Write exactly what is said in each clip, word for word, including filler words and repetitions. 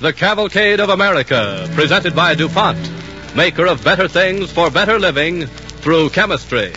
The Cavalcade of America, presented by DuPont, maker of better things for better living through chemistry.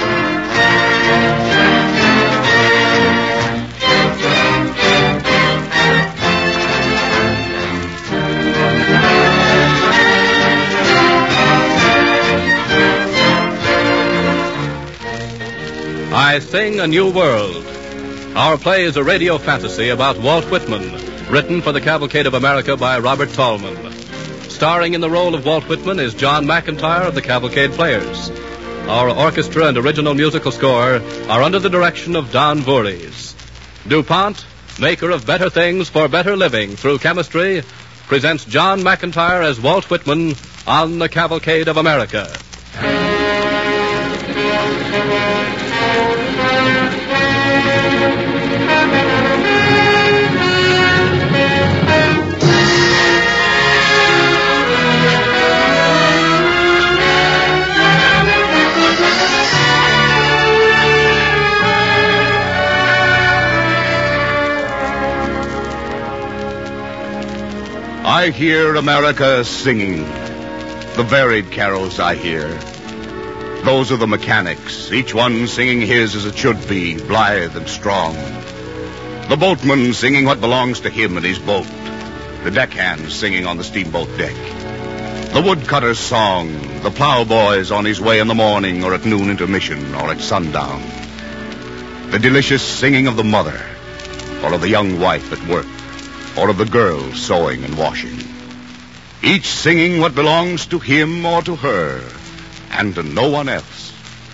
I Sing a New World. Our play is a radio fantasy about Walt Whitman, written for the Cavalcade of America by Robert Tallman. Starring in the role of Walt Whitman is John McIntire of the Cavalcade Players. Our orchestra and original musical score are under the direction of Don Voorhees. DuPont, maker of better things for better living through chemistry, presents John McIntire as Walt Whitman on the Cavalcade of America. I hear America singing, the varied carols I hear. Those are the mechanics, each one singing his as it should be, blithe and strong. The boatman singing what belongs to him and his boat. The deckhand singing on the steamboat deck. The woodcutter's song, the plowboy's on his way in the morning or at noon intermission or at sundown. The delicious singing of the mother, or of the young wife at work, or of the girl sewing and washing. Each singing what belongs to him or to her, and to no one else.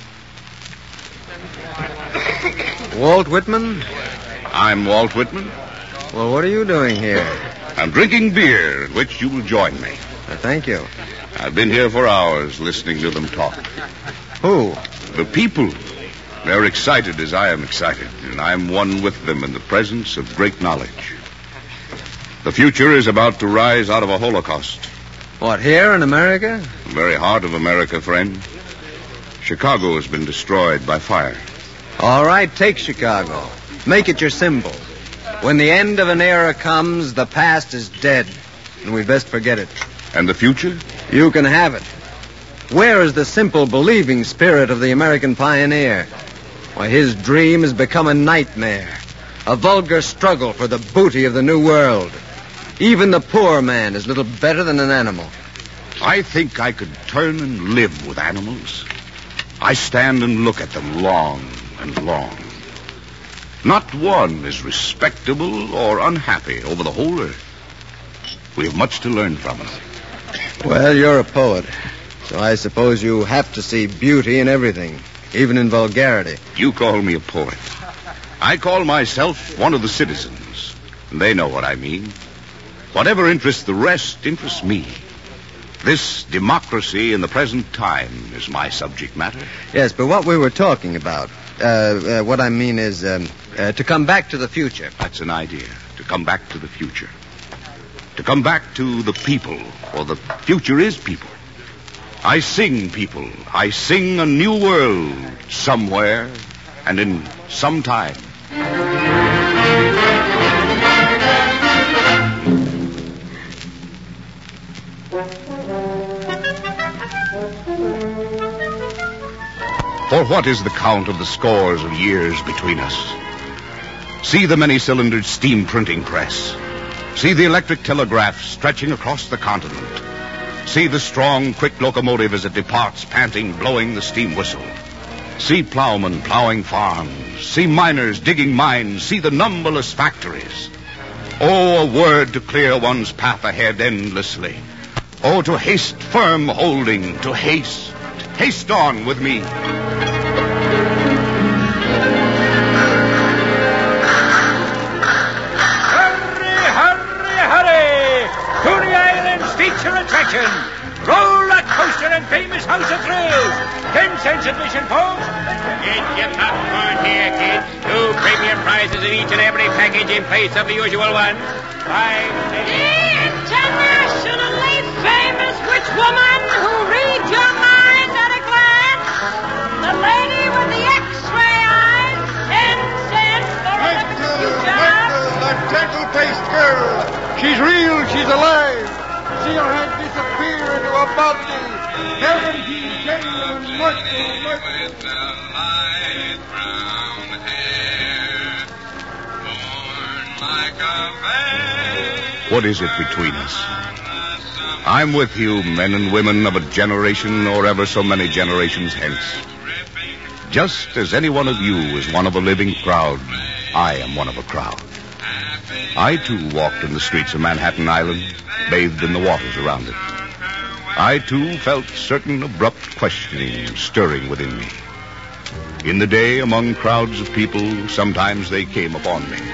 Walt Whitman? I'm Walt Whitman. Well, what are you doing here? I'm drinking beer, at which you will join me. Uh, thank you. I've been here for hours listening to them talk. Who? The people. They're excited as I am excited, and I'm one with them in the presence of great knowledge. The future is about to rise out of a Holocaust. What, here in America? The very heart of America, friend. Chicago has been destroyed by fire. All right, take Chicago. Make it your symbol. When the end of an era comes, the past is dead, and we best forget it. And the future? You can have it. Where is the simple, believing spirit of the American pioneer? Why, his dream has become a nightmare, a vulgar struggle for the booty of the new world. Even the poor man is little better than an animal. I think I could turn and live with animals. I stand and look at them long and long. Not one is respectable or unhappy over the whole earth. We have much to learn from them. Well, you're a poet, so I suppose you have to see beauty in everything, even in vulgarity. You call me a poet. I call myself one of the citizens, and they know what I mean. Whatever interests the rest interests me. This democracy in the present time is my subject matter. Yes, but what we were talking about, uh, uh, what I mean is um, uh, to come back to the future. That's an idea, to come back to the future. To come back to the people, for the future is people. I sing people. I sing a new world somewhere and in some time. For what is the count of the scores of years between us? See the many-cylindered steam printing press. See the electric telegraph stretching across the continent. See the strong, quick locomotive as it departs, panting, blowing the steam whistle. See plowmen plowing farms. See miners digging mines. See the numberless factories. Oh, a word to clear one's path ahead endlessly. Oh, to haste firm holding, to haste. Haste on with me. Feature attraction. Roller coaster and famous house of thrills. Ten cents admission, folks. Get your popcorn here, kids. Two premium prizes in each and every package in place of the usual one. Five cents. Internationally famous witch woman who reads your mind at a glance. The lady with the X-ray eyes. Ten cents for a look at the future. That gentle-faced girl. She's real. She's alive. with the light brown hair, born like a babe. What is it between us? I'm with you, men and women of a generation or ever so many generations hence. Just as any one of you is one of a living crowd, I am one of a crowd. I, too, walked in the streets of Manhattan Island, bathed in the waters around it. I, too, felt certain abrupt questioning stirring within me. In the day, among crowds of people, sometimes they came upon me.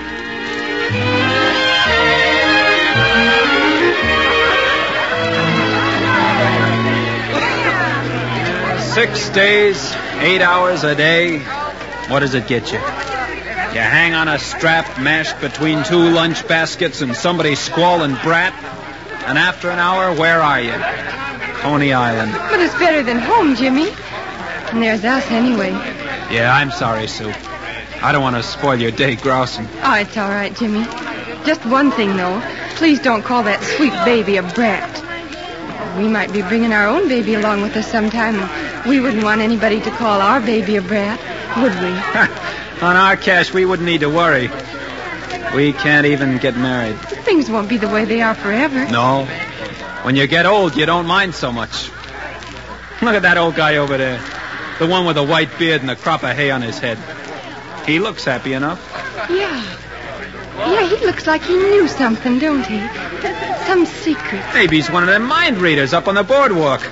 Six days, eight hours a day. What does it get you? You hang on a strap mashed between two lunch baskets and somebody's squalling brat. And after an hour, where are you? Coney Island. But it's better than home, Jimmy. And there's us anyway. Yeah, I'm sorry, Sue. I don't want to spoil your day grousing. Oh, it's all right, Jimmy. Just one thing, though. Please don't call that sweet baby a brat. We might be bringing our own baby along with us sometime, and we wouldn't want anybody to call our baby a brat, would we? On our cash, we wouldn't need to worry. We can't even get married. Things won't be the way they are forever. No. When you get old, you don't mind so much. Look at that old guy over there. The one with the white beard and a crop of hay on his head. He looks happy enough. Yeah. Yeah, he looks like he knew something, don't he? Some secret. Maybe he's one of them mind readers up on the boardwalk.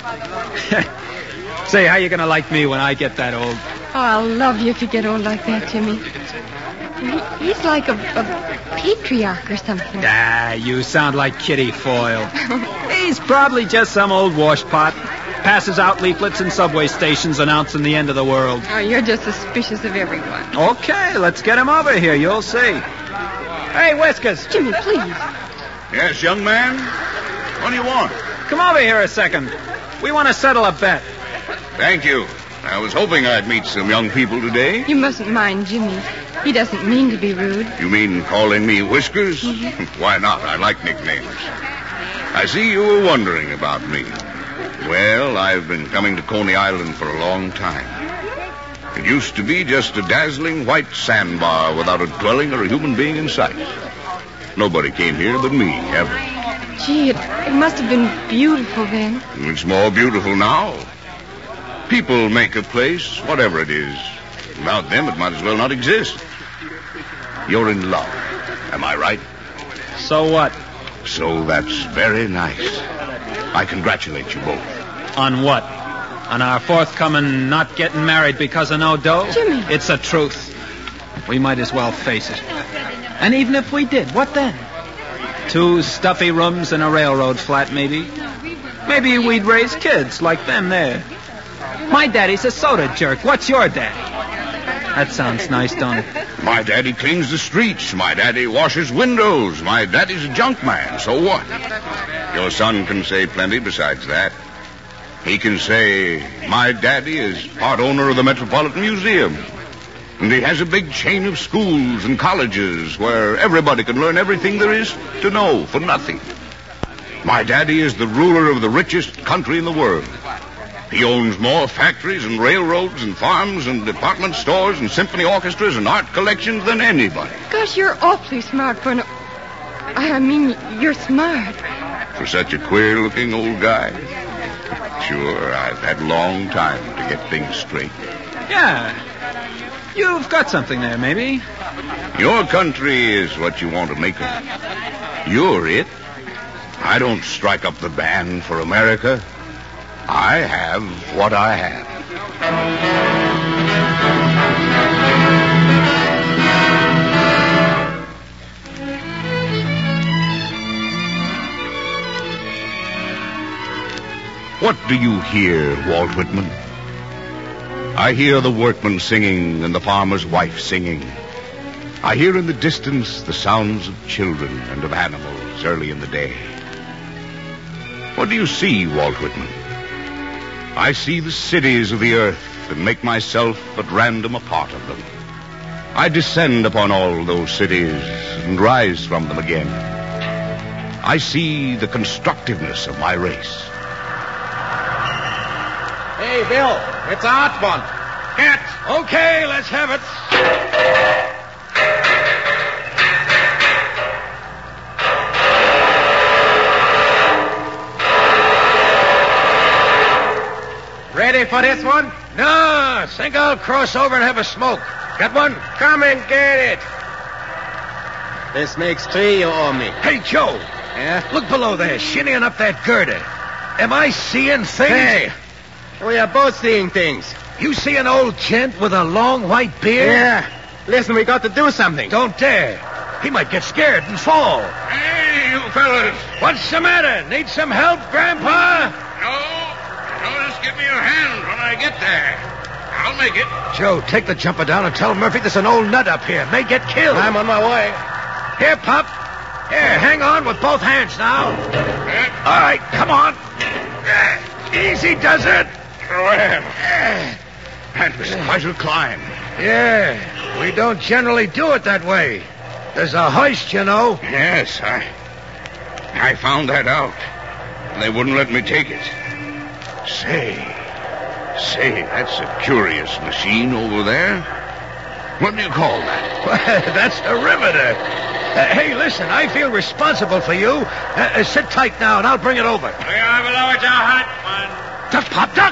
Say, how you going to like me when I get that old? Oh, I'll love you if you get old like that, Jimmy. He, he's like a, a patriarch or something. Ah, you sound like Kitty Foyle. He's probably just some old washpot. Passes out leaflets in subway stations announcing the end of the world. Oh, you're just suspicious of everyone. Okay, let's get him over here. You'll see. Hey, Whiskers. Jimmy, please. Yes, young man? What do you want? Come over here a second. We want to settle a bet. Thank you. I was hoping I'd meet some young people today. You mustn't mind Jimmy. He doesn't mean to be rude. You mean calling me Whiskers? Mm-hmm. Why not? I like nicknames. I see you were wondering about me. Well, I've been coming to Coney Island for a long time. It used to be just a dazzling white sandbar without a dwelling or a human being in sight. Nobody came here but me, ever. Gee, it, it must have been beautiful then. It's more beautiful now. People make a place, whatever it is. Without them, it might as well not exist. You're in love. Am I right? So what? So that's very nice. I congratulate you both. On what? On our forthcoming not getting married because of no dough? Jimmy. It's the truth. We might as well face it. And even if we did, what then? Two stuffy rooms in a railroad flat, maybe. Maybe we'd raise kids like them there. My daddy's a soda jerk. What's your daddy? That sounds nice, don't it? My daddy cleans the streets. My daddy washes windows. My daddy's a junk man. So what? Your son can say plenty besides that. He can say, my daddy is part owner of the Metropolitan Museum. And he has a big chain of schools and colleges where everybody can learn everything there is to know for nothing. My daddy is the ruler of the richest country in the world. He owns more factories and railroads and farms and department stores and symphony orchestras and art collections than anybody. Gosh, you're awfully smart for an... I mean, you're smart. For such a queer-looking old guy. Sure, I've had a long time to get things straight. Yeah. You've got something there, maybe. Your country is what you want to make of it. You're it. I don't strike up the band for America. I have what I have. What do you hear, Walt Whitman? I hear the workman singing and the farmer's wife singing. I hear in the distance the sounds of children and of animals early in the day. What do you see, Walt Whitman? I see the cities of the earth and make myself at random a part of them. I descend upon all those cities and rise from them again. I see the constructiveness of my race. Hey, Bill, it's a hot one. Get. Okay, let's have it. Ready for this one? No, think I'll cross over and have a smoke. Got one? Come and get it. This makes three you owe me. Hey, Joe. Yeah? Look below there, shinnying up that girder. Am I seeing things? Hey, we are both seeing things. You see an old gent with a long white beard? Yeah. Listen, we got to do something. Don't dare. He might get scared and fall. Hey, you fellas. What's the matter? Need some help, Grandpa? No. No, just give me your hand when I get there. I'll make it. Joe, take the jumper down and tell Murphy there's an old nut up here. May get killed. I'm on my way. Here, Pop. Here, hang on with both hands now. Eh? All right, come on. Easy does it. Well, that was quite a climb. Yeah, we don't generally do it that way. There's a hoist, you know. Yes, I... I found that out. They wouldn't let me take it. Say... Say, that's a curious machine over there. What do you call that? That's the riveter. Uh, hey, listen, I feel responsible for you. Uh, uh, sit tight now, and I'll bring it over. We are below it's a hot one. Duck, Pop, duck!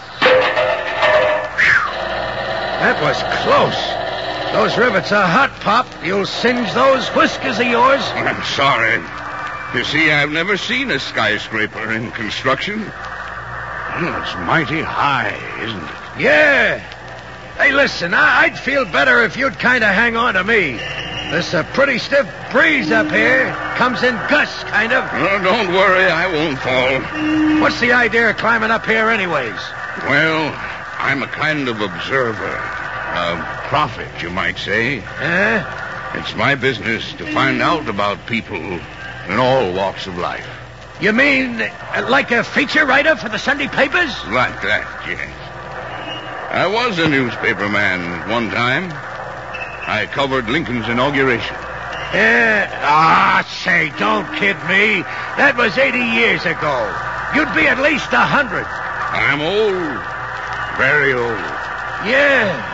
Whew. That was close. Those rivets are hot, Pop. You'll singe those whiskers of yours. I'm sorry. You see, I've never seen a skyscraper in construction. Well, it's mighty high, isn't it? Yeah. Hey, listen, I- I'd feel better if you'd kind of hang on to me. There's a pretty stiff breeze up here. Comes in gusts, kind of. Oh, don't worry, I won't fall. What's the idea of climbing up here anyways? Well, I'm a kind of observer. A prophet, you might say. Huh? It's my business to find out about people in all walks of life. You mean uh, like a feature writer for the Sunday papers? Like that, yes. I was a newspaper man at one time. I covered Lincoln's inauguration. Yeah. Ah, say, don't kid me. That was eighty years ago. You'd be at least a hundred. I'm old. Very old. Yeah.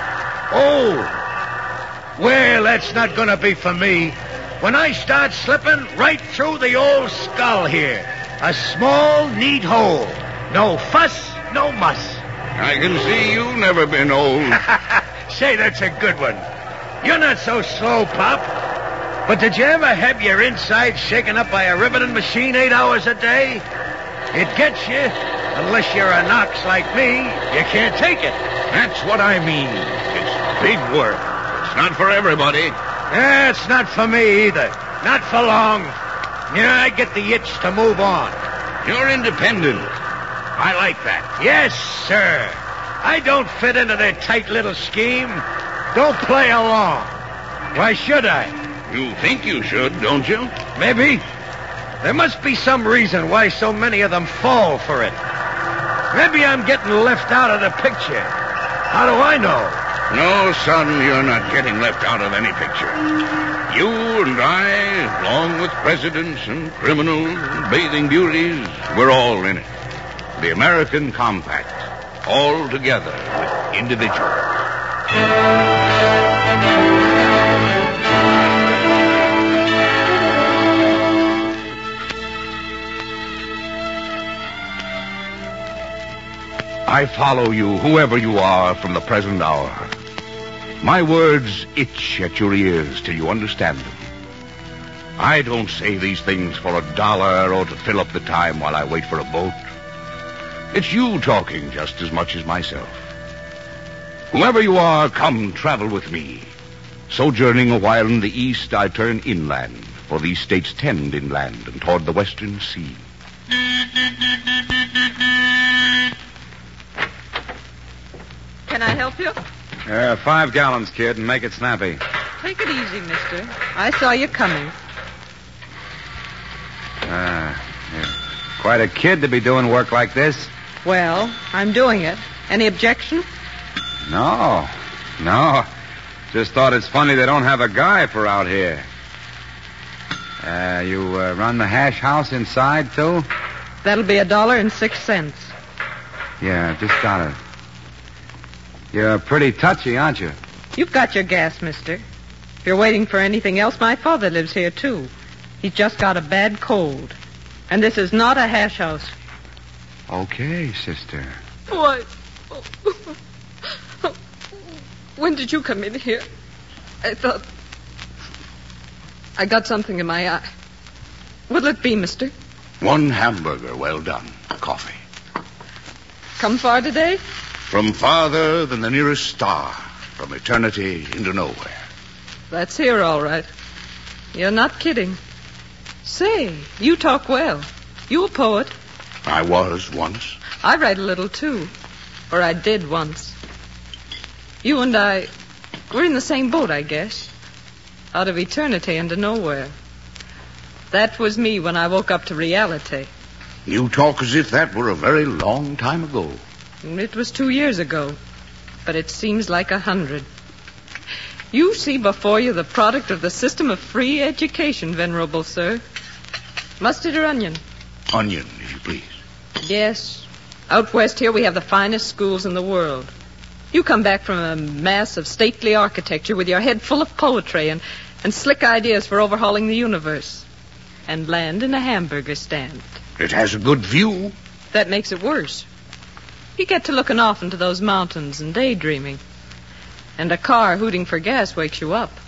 Old. Well, that's not going to be for me. When I start slipping right through the old skull here. A small, neat hole. No fuss, no muss. I can see you've never been old. Say, that's a good one. You're not so slow, Pop. But did you ever have your insides shaken up by a riveting machine eight hours a day? It gets you. Unless you're a Knox like me, you can't take it. That's what I mean. It's big work. It's not for everybody. Yeah, it's not for me either. Not for long. Yeah, I get the itch to move on. You're independent. I like that. Yes, sir. I don't fit into their tight little scheme. Don't play along. Why should I? You think you should, don't you? Maybe. There must be some reason why so many of them fall for it. Maybe I'm getting left out of the picture. How do I know? No, son, you're not getting left out of any picture. You and I, along with presidents and criminals and bathing beauties, we're all in it. The American Compact, all together with individuals. I follow you, whoever you are, from the present hour. My words itch at your ears till you understand them. I don't say these things for a dollar or to fill up the time while I wait for a boat. It's you talking just as much as myself. Whoever you are, come travel with me. Sojourning a while in the east, I turn inland, for these states tend inland and toward the western sea. Can I help you? Uh, five gallons, kid, and make it snappy. Take it easy, mister. I saw you coming. Ah, you're quite a kid to be doing work like this. Well, I'm doing it. Any objection? No, no. Just thought it's funny they don't have a guy for out here. Uh, you uh, run the hash house inside, too? That'll be a dollar and six cents. Yeah, just got it. You're pretty touchy, aren't you? You've got your gas, mister. If you're waiting for anything else, my father lives here, too. He's just got a bad cold. And this is not a hash house. Okay, sister. Why? Oh. When did you come in here? I thought... I got something in my eye. What'll it be, mister? One hamburger, well done. Coffee. Come far today? From farther than the nearest star. From eternity into nowhere. That's here, all right. You're not kidding. Say, you talk well. You a poet? I was once. I write a little, too. Or I did once. You and I, we're in the same boat, I guess. Out of eternity into nowhere. That was me when I woke up to reality. You talk as if that were a very long time ago. It was two years ago, but it seems like a hundred. You see before you the product of the system of free education, venerable sir. Mustard or onion? Onion, if you please. Yes. Out west here we have the finest schools in the world. You come back from a mass of stately architecture with your head full of poetry and, and slick ideas for overhauling the universe. And land in a hamburger stand. It has a good view. That makes it worse. You get to looking off into those mountains and daydreaming. And a car hooting for gas wakes you up.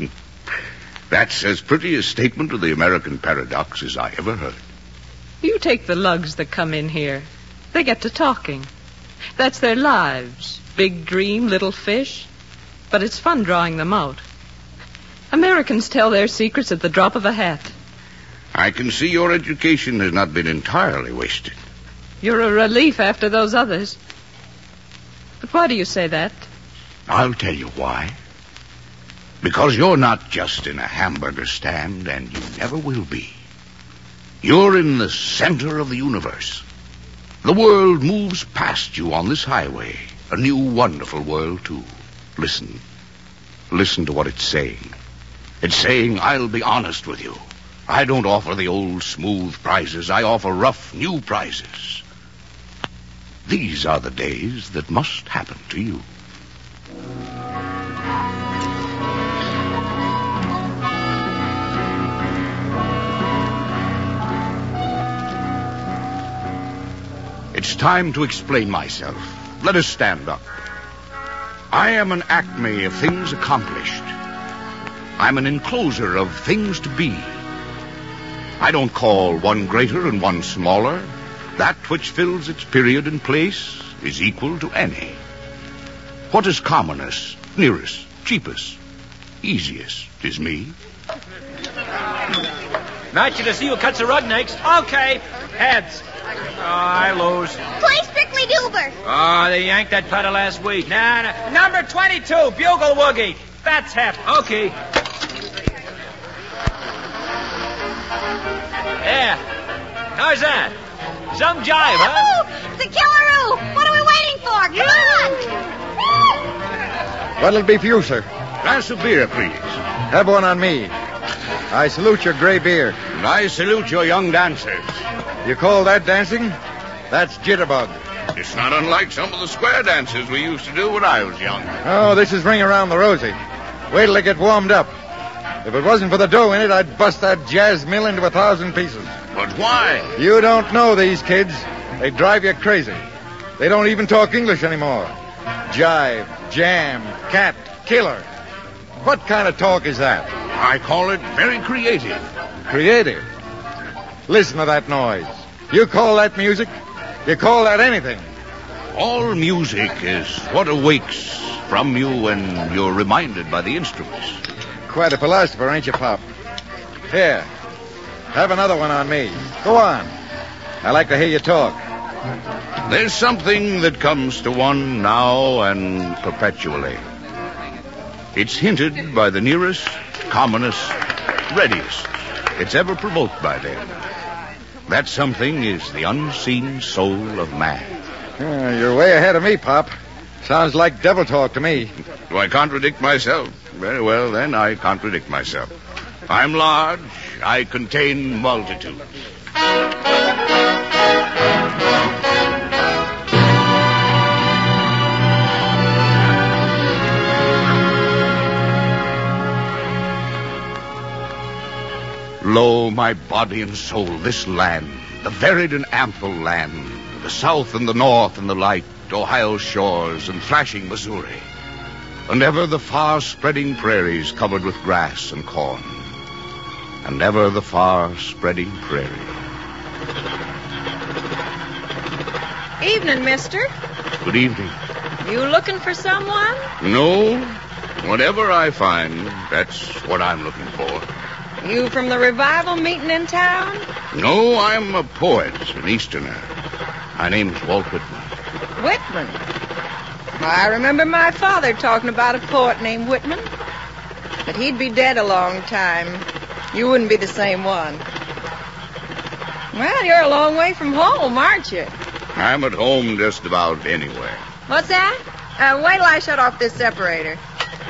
That's as pretty a statement of the American paradox as I ever heard. You take the lugs that come in here. They get to talking. That's their lives. Big dream, little fish. But it's fun drawing them out. Americans tell their secrets at the drop of a hat. I can see your education has not been entirely wasted. You're a relief after those others. But why do you say that? I'll tell you why. Because you're not just in a hamburger stand, and you never will be. You're in the center of the universe. The world moves past you on this highway. A new, wonderful world, too. Listen. Listen to what it's saying. It's saying, I'll be honest with you. I don't offer the old smooth prizes. I offer rough new prizes. These are the days that must happen to you. It's time to explain myself. Let us stand up. I am an acme of things accomplished. I'm an encloser of things to be. I don't call one greater and one smaller. That which fills its period and place is equal to any. What is commonest, nearest, cheapest, easiest is me. Match you to see who cuts the rug next. Okay. Heads. Oh, I lose. Play Strictly Duber. Oh, they yanked that putter last week. Nah, nah. Number twenty-two, Bugle Woogie. That's Hep. Okay. There. How's that? Some jive, huh? Woo! It's a killaroo. What are we waiting for? Come on. What'll it be for you, sir? Glass of beer, please. Have one on me. I salute your gray beard. And I salute your young dancers. You call that dancing? That's jitterbug. It's not unlike some of the square dances we used to do when I was young. Oh, this is Ring Around the Rosie. Wait till they get warmed up. If it wasn't for the dough in it, I'd bust that jazz mill into a thousand pieces. But why? You don't know these kids. They drive you crazy. They don't even talk English anymore. Jive, jam, cat, killer. What kind of talk is that? I call it very creative. Creative? Listen to that noise. You call that music? You call that anything? All music is what awakes from you when you're reminded by the instruments. Quite a philosopher, ain't you, Pop? Here, have another one on me. Go on. I like to hear you talk. There's something that comes to one now and perpetually. It's hinted by the nearest, commonest, readiest it's ever provoked by them. That something is the unseen soul of man. Uh, you're way ahead of me, Pop. Sounds like devil talk to me. Do I contradict myself? Very well, then, I contradict myself. I'm large. I contain multitudes. my body and soul this land, the varied and ample land, the South and the North and the light, Ohio's shores and flashing Missouri, and ever the far-spreading prairies covered with grass and corn, and ever the far-spreading prairie. Evening, mister. Good evening. You looking for someone? No, whatever I find, that's what I'm looking for. You from the revival meeting in town? No, I'm a poet, an Easterner. My name's Walt Whitman. Whitman? I remember my father talking about a poet named Whitman. But he'd be dead a long time. You wouldn't be the same one. Well, you're a long way from home, aren't you? I'm at home just about anywhere. What's that? Uh, wait till I shut off this separator.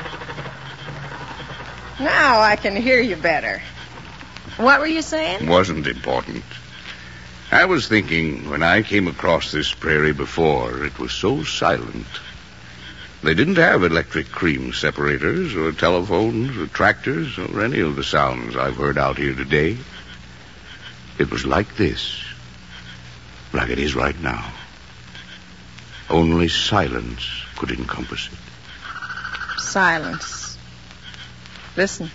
Now I can hear you better. What were you saying? Wasn't important. I was thinking when I came across this prairie before, it was so silent. They didn't have electric cream separators or telephones or tractors or any of the sounds I've heard out here today. It was like this, like it is right now. Only silence could encompass it. Silence. Listen.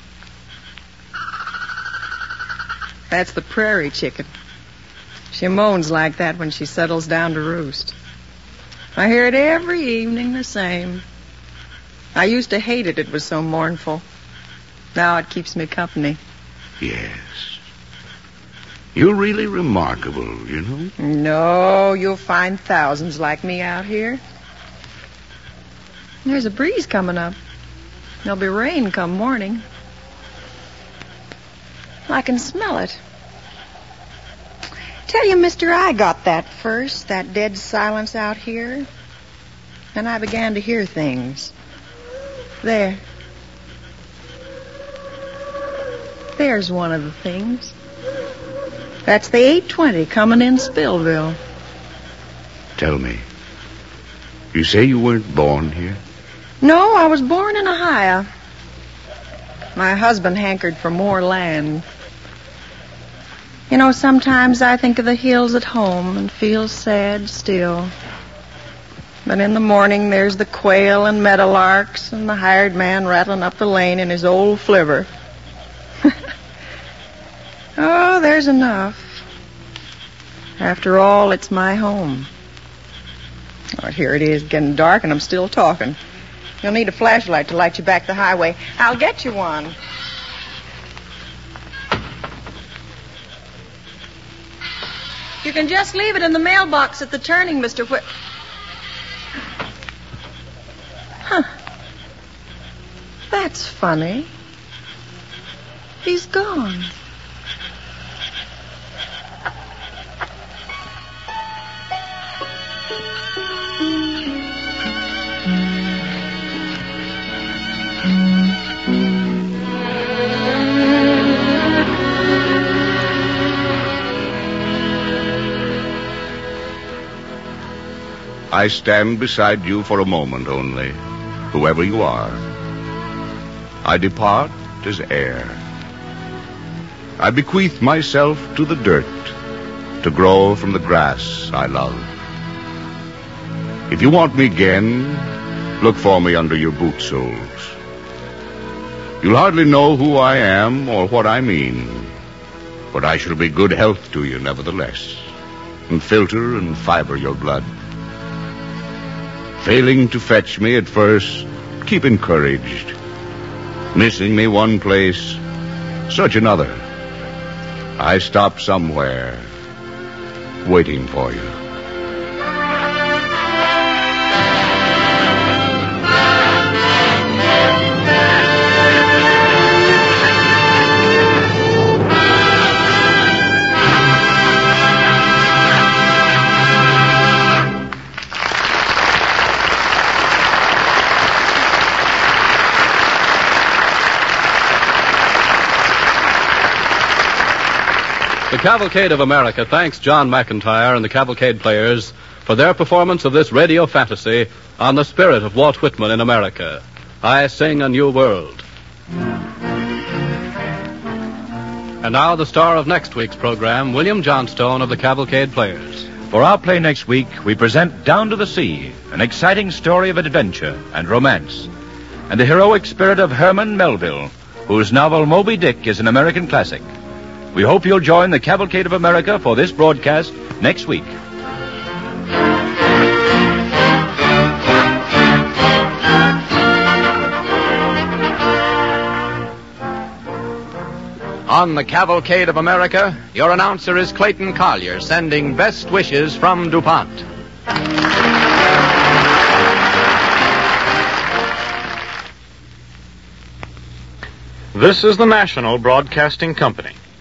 That's the prairie chicken. She moans like that when she settles down to roost. I hear it every evening the same. I used to hate it. It was so mournful. Now it keeps me company. Yes. You're really remarkable, you know. No, you'll find thousands like me out here. There's a breeze coming up. There'll be rain come morning. I can smell it. Tell you, mister, I got that first, that dead silence out here. And I began to hear things. There. There's one of the things. That's the eight twenty coming in Spillville. Tell me, you say you weren't born here? No, I was born in Ohio. My husband hankered for more land. You know, sometimes I think of the hills at home and feel sad still. But in the morning, there's the quail and meadowlarks and the hired man rattling up the lane in his old flivver. Oh, there's enough. After all, it's my home. Oh, here it is, getting dark, and I'm still talking. You'll need a flashlight to light you back the highway. I'll get you one. You can just leave it in the mailbox at the turning, Mister Whit... Huh. That's funny. He's gone. I stand beside you for a moment only, whoever you are. I depart as air. I bequeath myself to the dirt, to grow from the grass I love. If you want me again, look for me under your boot soles. You'll hardly know who I am or what I mean, but I shall be good health to you nevertheless, and filter and fiber your blood. Failing to fetch me at first, keep encouraged. Missing me one place, search another. I stop somewhere, waiting for you. The Cavalcade of America thanks John McIntyre and the Cavalcade Players for their performance of this radio fantasy on the spirit of Walt Whitman in America. I Sing a New World. And now the star of next week's program, William Johnstone of the Cavalcade Players. For our play next week, we present Down to the Sea, an exciting story of adventure and romance, and the heroic spirit of Herman Melville, whose novel Moby Dick is an American classic. We hope you'll join the Cavalcade of America for this broadcast next week. On the Cavalcade of America, your announcer is Clayton Collier, sending best wishes from DuPont. This is the National Broadcasting Company.